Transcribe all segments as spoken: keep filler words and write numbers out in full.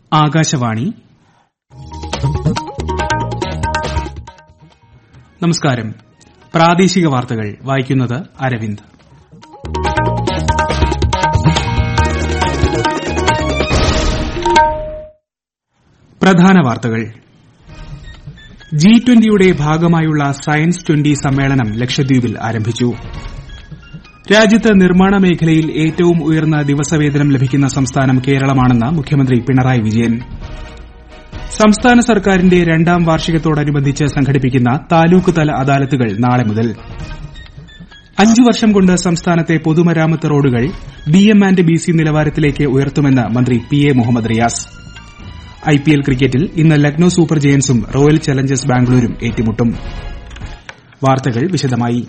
ആകാശവാണി. നമസ്കാരം. പ്രാദേശിക വാർത്തകൾ വായിക്കുന്നത് അരവിന്ദ്. പ്രധാന വാർത്തകൾ. ജി ട്വന്റിയുടെ ഭാഗമായുള്ള സയൻസ് ട്വന്റി സമ്മേളനം ലക്ഷദ്വീപിൽ ആരംഭിച്ചു. രാജ്യത്ത് നിർമ്മാണ മേഖലയിൽ ഏറ്റവും ഉയർന്ന ദിവസവേതനം ലഭിക്കുന്ന സംസ്ഥാനം കേരളമാണെന്ന് മുഖ്യമന്ത്രി പിണറായി വിജയൻ. സംസ്ഥാന സർക്കാരിന്റെ രണ്ടാം വാർഷികത്തോടനുബന്ധിച്ച് സംഘടിപ്പിക്കുന്ന താലൂക്ക് തല അദാലത്തുകൾ നാളെ മുതൽ. അഞ്ചു വർഷം കൊണ്ട് സംസ്ഥാനത്തെ പൊതുമരാമത്ത് റോഡുകൾ B M and B C നിലവാരത്തിലേക്ക് ഉയർത്തുമെന്ന് മന്ത്രി P A Muhammad Riyas. IPL ക്രിക്കറ്റിൽ ഇന്ന് ലക്നൌ സൂപ്പർ ജയന്റ്സും റോയൽ ചലഞ്ചേഴ്സ് ബാംഗ്ലൂരും ഏറ്റുമുട്ടും. വാർത്തകൾ വിശദമായി.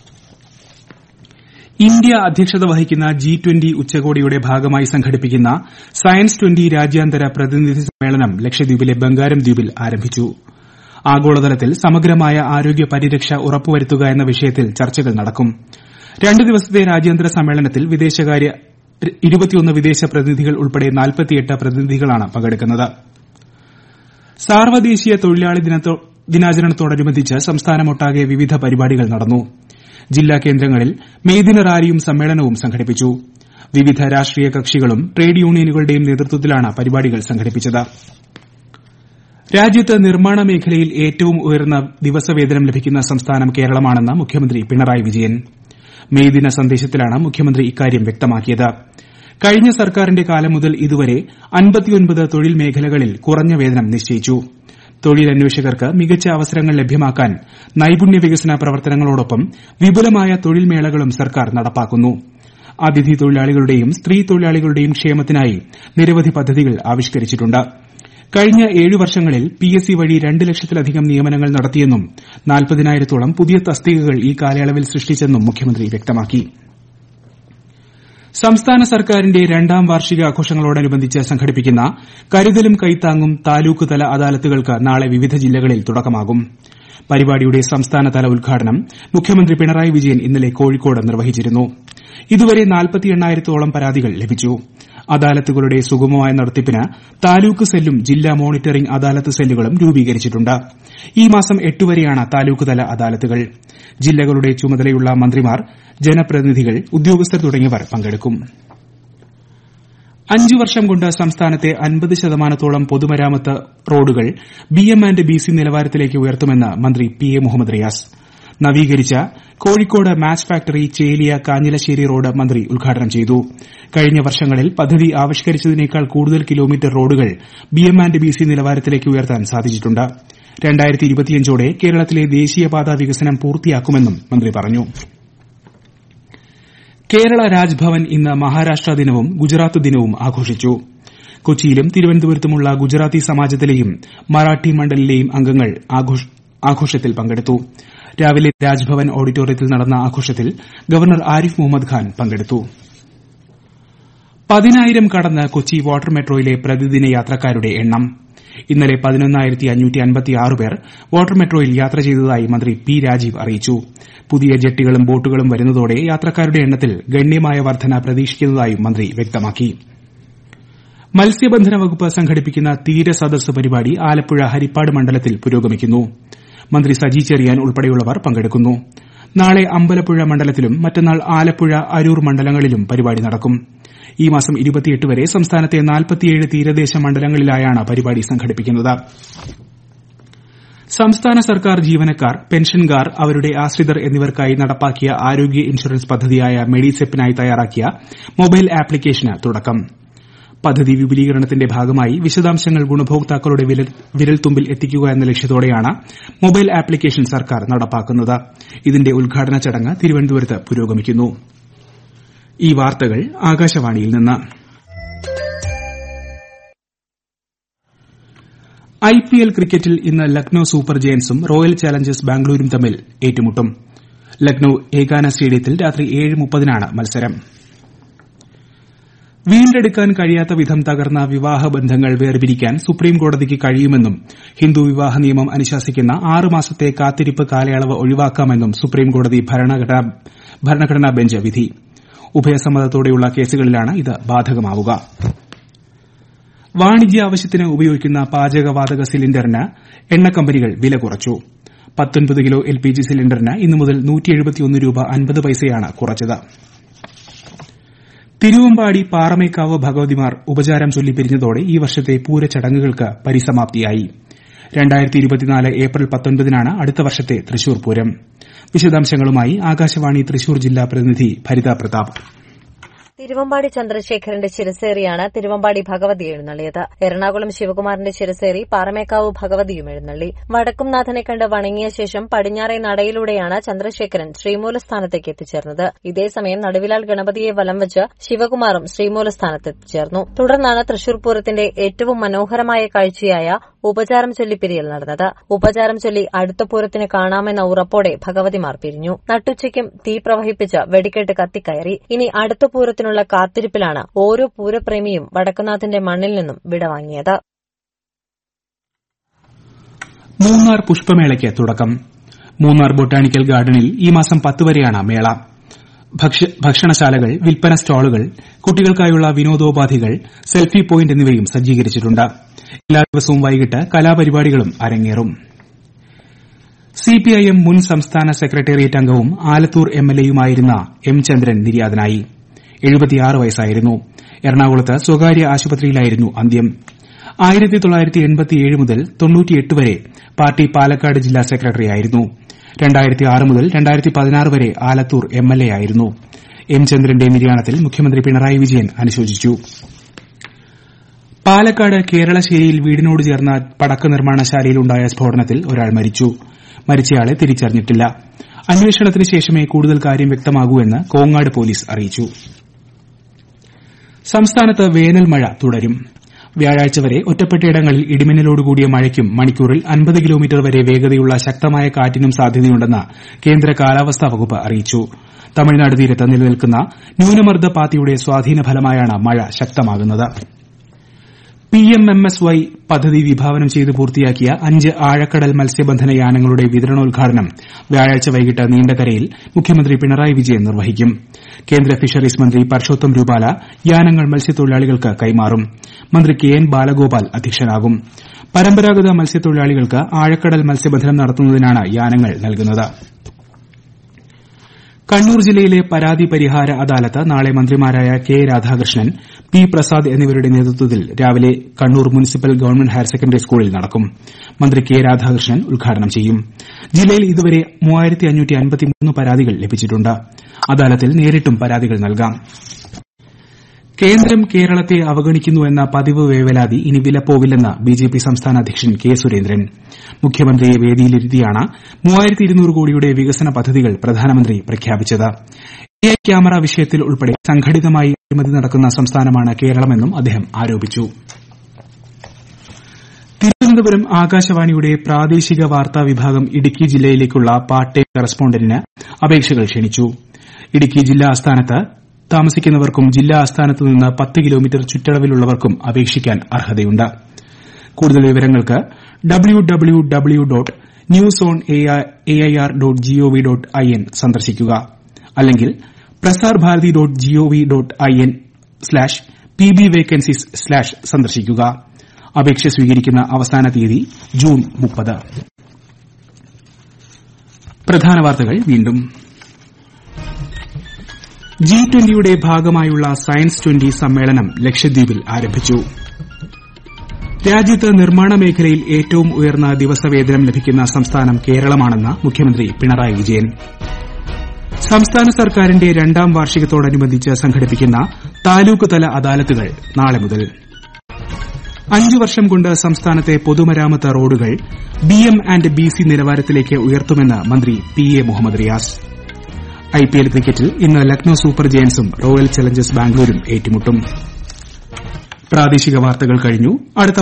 ഇന്ത്യ അധ്യക്ഷത വഹിക്കുന്ന ജി ട്വന്റി ഉച്ചകോടിയുടെ ഭാഗമായി സംഘടിപ്പിക്കുന്ന സയൻസ് ട്വന്റി രാജ്യാന്തര പ്രതിനിധി സമ്മേളനം ലക്ഷദ്വീപിലെ ബംഗാരം ദ്വീപിൽ ആരംഭിച്ചു. ആഗോളതലത്തിൽ സമഗ്രമായ ആരോഗ്യ പരിരക്ഷ ഉറപ്പുവരുത്തുക എന്ന വിഷയത്തിൽ ചർച്ചകൾ നടക്കും. രണ്ട് ദിവസത്തെ രാജ്യാന്തര സമ്മേളനത്തിൽ വിദേശകാര്യ ഇരുപത്തിയൊന്ന് വിദേശ പ്രതിനിധികൾ ഉൾപ്പെടെ നാൽപ്പത്തിയെട്ട് പ്രതിനിധികളാണ് പങ്കെടുക്കുന്നത്. സാർവ്വദേശീയ തൊഴിലാളി ദിനാചരണത്തോടനുബന്ധിച്ച് സംസ്ഥാനമൊട്ടാകെ വിവിധ പരിപാടികൾ നടന്നു. ജില്ലാ കേന്ദ്രങ്ങളിൽ മെയ്ദിന റാലിയും സമ്മേളനവും സംഘടിപ്പിച്ചു. വിവിധ രാഷ്ട്രീയ കക്ഷികളും ട്രേഡ് യൂണിയനുകളുടെയും നേതൃത്വത്തിലാണ് പരിപാടികൾ സംഘടിപ്പിച്ചത്. രാജ്യത്ത് നിർമ്മാണ മേഖലയിൽ ഏറ്റവും ഉയർന്ന ദിവസവേതനം ലഭിക്കുന്ന സംസ്ഥാനം കേരളമാണെന്ന് മുഖ്യമന്ത്രി പിണറായി വിജയൻ. മെയ്ദിന സന്ദേശത്തിലാണ് മുഖ്യമന്ത്രി ഇക്കാര്യം വ്യക്തമാക്കിയത്. കഴിഞ്ഞ സർക്കാരിന്റെ കാലം മുതൽ ഇതുവരെ അൻപത്തിയൊൻപത് തൊഴിൽ മേഖലകളിൽ കുറഞ്ഞ വേതനം നിശ്ചയിച്ചു. തൊഴിലന്വേഷകർക്ക് മികച്ച അവസരങ്ങൾ ലഭ്യമാക്കാൻ നൈപുണ്യ വികസന പ്രവർത്തനങ്ങളോടൊപ്പം വിപുലമായ തൊഴിൽ മേളകളും സർക്കാർ നടപ്പാക്കുന്നു. അതിഥി തൊഴിലാളികളുടെയും സ്ത്രീ തൊഴിലാളികളുടെയും ക്ഷേമത്തിനായി നിരവധി പദ്ധതികൾ ആവിഷ്കരിച്ചിട്ടുണ്ട്. കഴിഞ്ഞ ഏഴു വർഷങ്ങളിൽ പി എസ് സി വഴി രണ്ട് ലക്ഷത്തിലധികം നിയമനങ്ങൾ നടത്തിയെന്നും നാൽപ്പതിനായിരത്തോളം പുതിയ തസ്തികകൾ ഈ കാലയളവിൽ സൃഷ്ടിച്ചെന്നും മുഖ്യമന്ത്രി വ്യക്തമാക്കി. സംസ്ഥാന സർക്കാരിന്റെ രണ്ടാം വാർഷികാഘോഷങ്ങളോടനുബന്ധിച്ച് സംഘടിപ്പിക്കുന്ന കരുതലും കൈത്താങ്ങും താലൂക്ക് തല അദാലത്തുകൾക്ക് നാളെ വിവിധ ജില്ലകളിൽ തുടക്കമാകും. പരിപാടിയുടെ സംസ്ഥാനതല ഉദ്ഘാടനം മുഖ്യമന്ത്രി പിണറായി വിജയൻ ഇന്നലെ കോഴിക്കോട് നിർവഹിച്ചിരുന്നു. ഇതുവരെ നാൽപ്പത്തി എണ്ണായിരത്തോളം പരാതികൾ ലഭിച്ചു. അദാലത്തുകളുടെ സുഗമമായ നടത്തിപ്പിന് താലൂക്ക് സെല്ലും ജില്ലാ മോണിറ്ററിംഗ് അദാലത്ത് സെല്ലുകളും രൂപീകരിച്ചിട്ടുണ്ട്. ഈ മാസം എട്ട് വരെയാണ് താലൂക്ക് തല അദാലത്തുകൾ. ജില്ലകളുടെ ചുമതലയുള്ള മന്ത്രിമാർ, ജനപ്രതിനിധികൾ, ഉദ്യോഗസ്ഥർ തുടങ്ങിയവർ പങ്കെടുക്കും. അഞ്ചു വർഷം കൊണ്ട് സംസ്ഥാനത്തെ അൻപത് ശതമാനത്തോളം പൊതുമരാമത്ത് റോഡുകൾ B M and B C നിലവാരത്തിലേക്ക് ഉയർത്തുമെന്ന് മന്ത്രി പി എ മുഹമ്മദ് റിയാസ്. നവീകരിച്ച Kozhikode match factory Cheliya Kanhilassery road മന്ത്രി ഉദ്ഘാടനം ചെയ്തു. കഴിഞ്ഞ വർഷങ്ങളിൽ പദ്ധതി ആവിഷ്കരിച്ചതിനേക്കാൾ കൂടുതൽ കിലോമീറ്റർ റോഡുകൾ B M and B C നിലവാരത്തിലേക്ക് ഉയർത്താൻ സാധിച്ചിട്ടുണ്ട്. രണ്ടായിരത്തി ഇരുപത്തിയഞ്ചോടെ കേരളത്തിലെ ദേശീയപാതാ വികസനം പൂർത്തിയാക്കുമെന്നും മന്ത്രി പറഞ്ഞു. കേരള രാജ്ഭവൻ ഇന്ന് മഹാരാഷ്ട്ര ദിനവും ഗുജറാത്ത് ദിനവും ആഘോഷിച്ചു. കൊച്ചിയിലും തിരുവനന്തപുരത്തുമുള്ള ഗുജറാത്തി സമാജത്തിലെയും മറാഠി മണ്ഡലിലെയും അംഗങ്ങൾ ആഘോഷത്തിൽ പങ്കെടുത്തു. രാവിലെ രാജ്ഭവൻ ഓഡിറ്റോറിയത്തിൽ നടന്ന ആഘോഷത്തിൽ ഗവർണർ ആരിഫ് മുഹമ്മദ് ഖാൻ പങ്കെടുത്തു. പതിനായിരം കടന്ന് കൊച്ചി വാട്ടർ മെട്രോയിലെ പ്രതിദിന യാത്രക്കാരുടെ എണ്ണം. ഇന്നലെ പതിനൊന്നായിരത്തി അഞ്ഞൂറ്റി അൻപത്തിയാറ് പേർ വാട്ടർ മെട്രോയിൽ യാത്ര ചെയ്തതായി മന്ത്രി പി രാജീവ് അറിയിച്ചു. പുതിയ ജെട്ടികളും ബോട്ടുകളും വരുന്നതോടെ യാത്രക്കാരുടെ എണ്ണത്തിൽ ഗണ്യമായ വർധന പ്രതീക്ഷിക്കുന്നതായും മന്ത്രി വ്യക്തമാക്കി. മത്സ്യബന്ധന വകുപ്പ് സംഘടിപ്പിക്കുന്ന തീരസദസ് പരിപാടി ആലപ്പുഴ ഹരിപ്പാട് മണ്ഡലത്തിൽ പുരോഗമിക്കുന്നു. മന്ത്രി സജി ചെറിയാൻ ഉൾപ്പെടെയുള്ളവർ പങ്കെടുക്കുന്നു. നാളെ അമ്പലപ്പുഴ മണ്ഡലത്തിലും മറ്റന്നാൾ ആലപ്പുഴ, അരൂർ മണ്ഡലങ്ങളിലും പരിപാടി നടക്കും. ഈ മാസം ഇരുപത്തിയെട്ട് വരെ സംസ്ഥാനത്തെ നാൽപ്പത്തിയേഴ് തീരദേശ മണ്ഡലങ്ങളിലായാണ് പരിപാടി സംഘടിപ്പിക്കുന്നത്. സംസ്ഥാന സർക്കാർ ജീവനക്കാർ, പെൻഷൻകാർ, അവരുടെ ആശ്രിതർ എന്നിവർക്കായി നടപ്പാക്കിയ ആരോഗ്യ ഇൻഷുറൻസ് പദ്ധതിയായ മെഡിസെപ്പിനായി തയ്യാറാക്കിയ മൊബൈൽ ആപ്ലിക്കേഷന് തുടക്കം. പദ്ധതി വിപുലീകരണത്തിന്റെ ഭാഗമായി വിശദാംശങ്ങൾ ഗുണഭോക്താക്കളുടെ വിരൽത്തുമ്പിൽ എത്തിക്കുക എന്ന ലക്ഷ്യത്തോടെയാണ് മൊബൈൽ ആപ്ലിക്കേഷൻ സർക്കാർ നടപ്പാക്കുന്നത്. ഇതിന്റെ ഉദ്ഘാടന ചടങ്ങ് തിരുവനന്തപുരത്ത് പുരോഗമിക്കുന്നു. ഈ വാർത്തകൾ ആകാശവാണിയിൽ നിന്ന്. ഐപിഎൽ ക്രിക്കറ്റിൽ ഇന്ന് ലക്നൌ സൂപ്പർ ജയന്റ്സും റോയൽ ചലഞ്ചേഴ്സ് ബാംഗ്ലൂരും തമ്മിൽ ഏറ്റുമുട്ടും. ലക്നൌ ഏകാന സ്റ്റേഡിയത്തിൽ രാത്രി ഏഴ് മുപ്പതിനാണ് മത്സരം. വീണ്ടെടുക്കാൻ കഴിയാത്ത വിധം തകർന്ന വിവാഹ ബന്ധങ്ങൾ വേർപിരിക്കാൻ സുപ്രീംകോടതിക്ക് കഴിയുമെന്നും ഹിന്ദു വിവാഹ നിയമം അനുശാസിക്കുന്ന ആറ് മാസത്തെ കാത്തിരിപ്പ് കാലയളവ് ഒഴിവാക്കാമെന്നും സുപ്രീംകോടതി ഭരണഘടനാ ബെഞ്ച് വിധി. ഉഭയസമ്മതത്തോടെയുള്ള കേസുകളിലാണ് ഇത് ബാധകമാവുക. വാണിജ്യ ആവശ്യത്തിന് ഉപയോഗിക്കുന്ന പാചകവാതക സിലിണ്ടറിന് എണ്ണക്കമ്പനികൾ വില കുറച്ചു. പത്തൊൻപത് കിലോ എൽപിജി സിലിണ്ടറിന് ഇന്നു മുതൽ രൂപ അൻപത് പൈസയാണ് കുറച്ചത്. തിരുവമ്പാടി പാറമേക്കാവ് ഭഗവതിമാർ ഉപചാരം ചൊല്ലി പിരിഞ്ഞതോടെ ഈ വർഷത്തെ പൂരചടങ്ങുകൾക്ക് പരിസമാപ്തിയായി. ഏപ്രിൽ പത്തൊൻപതിനാണ് അടുത്ത വർഷത്തെ തൃശൂർ പൂരം. വിശദാംശങ്ങളുമായി ആകാശവാണി തൃശൂർ ജില്ലാ പ്രതിനിധി ഭരിത പ്രതാപ്. തിരുവമ്പാടി ചന്ദ്രശേഖരന്റെ ശിരസേറിയാണ് തിരുവമ്പാടി ഭഗവതി എഴുന്നള്ളിയത്. എറണാകുളം ശിവകുമാറിന്റെ ശിരസേറി പാറമേക്കാവ് ഭഗവതിയും എഴുന്നള്ളി. വടക്കുംനാഥനെ കണ്ട് വണങ്ങിയ ശേഷം പടിഞ്ഞാറേ നടയിലൂടെയാണ് ചന്ദ്രശേഖരൻ ശ്രീമൂലസ്ഥാനത്തേക്ക് എത്തിച്ചേർന്നത്. ഇതേസമയം നടുവിലാൽ ഗണപതിയെ വലം വെച്ച് ശിവകുമാറും ശ്രീമൂലസ്ഥാനത്ത് എത്തിച്ചേർന്നു. തുടർന്നാണ് തൃശൂർ പൂരത്തിന്റെ ഏറ്റവും മനോഹരമായ കാഴ്ചയായ ഉപചാരം ചൊല്ലിപ്പിരിയൽ നടന്നത്. ഉപചാരം ചൊല്ലി അടുത്ത പൂരത്തിന് കാണാമെന്ന ഉറപ്പോടെ ഭഗവതിമാർ പിരിഞ്ഞു. നട്ടുച്ചയ്ക്കും തീ പ്രവഹിപ്പിച്ച് വെടിക്കെട്ട് കത്തിക്കയറി. ഇനി അടുത്ത പൂരത്തിനുള്ള കാത്തിരിപ്പിലാണ് ഓരോ പൂരപ്രേമിയും വടക്കുന്നാഥന്റെ മണ്ണിൽ നിന്നും വിടവാങ്ങിയത്. മൂന്നാർ പുഷ്പമേളയ്ക്ക് തുടക്കം. മൂന്നാർ ബൊട്ടാണിക്കൽ ഗാർഡനിൽ ഈ മാസം പത്ത് വരെയാണ് മേള. ഭക്ഷണശാലകൾ, വിൽപ്പന സ്റ്റാളുകൾ, കുട്ടികൾക്കായുള്ള വിനോദോപാധികൾ, സെൽഫി പോയിന്റ് എന്നിവയും സജ്ജീകരിച്ചിട്ടുണ്ട്. എല്ലാ ദിവസവും വൈകിട്ട് കലാപരിപാടികളും അരങ്ങേറും. സിപിഐഎം മുൻ സംസ്ഥാന സെക്രട്ടേറിയറ്റ് അംഗവും ആലത്തൂർ എംഎൽഎയുമായിരുന്ന എം ചന്ദ്രൻ നിര്യാതനായി. എഴുപത്തിയാറ് വയസ്സായിരുന്നു. എറണാകുളത്ത് സ്വകാര്യ ആശുപത്രിയിലായിരുന്നു അന്ത്യം. ആയിരത്തി തൊള്ളായിരത്തി എൺപത്തിയേഴ് മുതൽ തൊണ്ണൂറ്റിയെട്ട് വരെ പാർട്ടി പാലക്കാട് ജില്ലാ സെക്രട്ടറിയായിരുന്നു. രണ്ടായിരത്തി ആറ് മുതൽ രണ്ടായിരത്തി പതിനാറ് വരെ ആലത്തൂർ എംഎൽഎ ആയിരുന്നു. എം ചന്ദ്രന്റെ നിര്യാണത്തിൽ മുഖ്യമന്ത്രി പിണറായി വിജയൻ അനുശോചിച്ചു. പാലക്കാട് കേരളശ്ശേരിയിൽ വീടിനോട് ചേർന്ന പടക്ക നിർമ്മാണശാലയിലുണ്ടായ സ്ഫോടനത്തിൽ ഒരാൾ മരിച്ചു. മരിച്ചയാളെ തിരിച്ചറിഞ്ഞിട്ടില്ല. അന്വേഷണത്തിന് ശേഷമേ കൂടുതൽ കാര്യം വ്യക്തമാകൂ എന്ന് കോങ്ങാട് പോലീസ് അറിയിച്ചു. സംസ്ഥാനത്ത് വേനൽ മഴ തുടരും. വ്യാഴാഴ്ച വരെ ഒറ്റപ്പെട്ടയിടങ്ങളിൽ ഇടിമിന്നലോടുകൂടിയ മഴയ്ക്കും മണിക്കൂറിൽ അൻപത് കിലോമീറ്റർ വരെ വേഗതയുള്ള ശക്തമായ കാറ്റിനും സാധ്യതയുണ്ടെന്ന് കേന്ദ്ര കാലാവസ്ഥാ വകുപ്പ് അറിയിച്ചു. തമിഴ്നാട് തീരത്ത് നിലനിൽക്കുന്ന ന്യൂനമർദ്ദ പാത്തിയുടെ സ്വാധീന ഫലമായാണ് മഴ ശക്തമാകുന്നത്. പിഎംഎംഎസ്വൈ പദ്ധതി വിഭാവനം ചെയ്ത് പൂർത്തിയാക്കിയ അഞ്ച് ആഴക്കടൽ മത്സ്യബന്ധന യാനങ്ങളുടെ വിതരണോദ്ഘാടനം വ്യാഴാഴ്ച വൈകിട്ട് നീണ്ടകരയിൽ മുഖ്യമന്ത്രി പിണറായി വിജയൻ നിർവഹിക്കും. കേന്ദ്ര ഫിഷറീസ് മന്ത്രി പർഷോത്തം രൂപാല യാനങ്ങൾ മത്സ്യത്തൊഴിലാളികൾക്ക് കൈമാറും. മന്ത്രി കെ എൻ ബാലഗോപാൽ അധ്യക്ഷനാകും. പരമ്പരാഗത മത്സ്യത്തൊഴിലാളികൾക്ക് ആഴക്കടൽ മത്സ്യബന്ധനം നടത്തുന്നതിനാണ് യാനങ്ങൾ നൽകുന്നത്. കണ്ണൂർ ജില്ലയിലെ പരാതി പരിഹാര അദാലത്ത് നാളെ മന്ത്രിമാരായ കെ രാധാകൃഷ്ണൻ, പി പ്രസാദ് എന്നിവരുടെ നേതൃത്വത്തിൽ രാവിലെ Kannur municipal government higher secondary സ്കൂളിൽ നടക്കും. മന്ത്രി കെ രാധാകൃഷ്ണൻ ഉദ്ഘാടനം ചെയ്യും. ജില്ലയിൽ ഇതുവരെ മൂവായിരത്തി അഞ്ഞൂറ്റി അൻപത്തിമൂന്ന് പരാതികൾ ലഭിച്ചിട്ടുണ്ട്. അദാലത്തിൽ നേരിട്ടും പരാതികൾ നൽകാം. കേന്ദ്രം കേരളത്തെ അവഗണിക്കുന്നുവെന്ന പതിവ് വേവലാതി ഇനി വിലപ്പോവില്ലെന്ന് ബിജെപി സംസ്ഥാന അധ്യക്ഷൻ കെ സുരേന്ദ്രൻ. മുഖ്യമന്ത്രിയെ വേദിയിലിരുത്തിയാണ് മൂവായിരത്തി ഇരുന്നൂറ് കോടിയുടെ വികസന പദ്ധതികൾ പ്രധാനമന്ത്രി പ്രഖ്യാപിച്ചത്. എ ഐ ക്യാമറ വിഷയത്തിൽ ഉൾപ്പെടെ സംഘടിതമായി അഴിമതി നടക്കുന്ന സംസ്ഥാനമാണ് കേരളമെന്നും അദ്ദേഹം ആരോപിച്ചു. തിരുവനന്തപുരം ആകാശവാണിയുടെ പ്രാദേശിക വാർത്താ വിഭാഗം ഇടുക്കി ജില്ലയിലേക്കുള്ള പാർട്ട് ടൈം കറസ്പോണ്ടന്റിന് അപേക്ഷകൾ ക്ഷണിച്ചു. ഇടുക്കി ജില്ലാ ആസ്ഥാനത്ത് താമസിക്കുന്നവർക്കും ജില്ലാ ആസ്ഥാനത്ത് നിന്ന് പത്ത് കിലോമീറ്റർ ചുറ്റളവിലുള്ളവർക്കും അപേക്ഷിക്കാൻ അർഹതയുണ്ട്. കൂടുതൽ വിവരങ്ങൾക്ക് W W W dot news on A I R dot gov dot I N സന്ദർശിക്കുക. അല്ലെങ്കിൽ Prasar Bharati dot gov dot I N slash P B vacancies slash സന്ദർശിക്കുക. അപേക്ഷ സ്വീകരിക്കുന്ന അവസാന തീയതി ജൂൺ മുപ്പത്. പ്രധാന വാർത്തകൾ വീണ്ടും. ജി ട്വന്റിയുടെ ഭാഗമായുള്ള സയൻസ് ട്വന്റി സമ്മേളനം ലക്ഷദ്വീപിൽ ആരംഭിച്ചു. രാജ്യത്ത് നിർമ്മാണ മേഖലയിൽ ഏറ്റവും ഉയർന്ന ദിവസവേതനം ലഭിക്കുന്ന സംസ്ഥാനം കേരളമാണെന്ന് മുഖ്യമന്ത്രി പിണറായി വിജയൻ. സംസ്ഥാന സർക്കാരിന്റെ രണ്ടാം വാർഷികത്തോടനുബന്ധിച്ച് സംഘടിപ്പിക്കുന്ന താലൂക്ക് തല അദാലത്തുകൾ നാളെ മുതൽ. അഞ്ചു വർഷം കൊണ്ട് സംസ്ഥാനത്തെ പൊതുമരാമത്ത് റോഡുകൾ B M and B C നിലവാരത്തിലേക്ക് ഉയർത്തുമെന്ന് മന്ത്രി P A Muhammad Riyas. IPL ക്രിക്കറ്റിൽ ഇന്ന് ലക്നൌ സൂപ്പർ ജയന്റ്സും റോയൽ ചലഞ്ചേഴ്സ് ബാംഗ്ലൂരും ഏറ്റുമുട്ടും. പ്രാദേശിക വാർത്തകൾ കഴിഞ്ഞു. അടുത്ത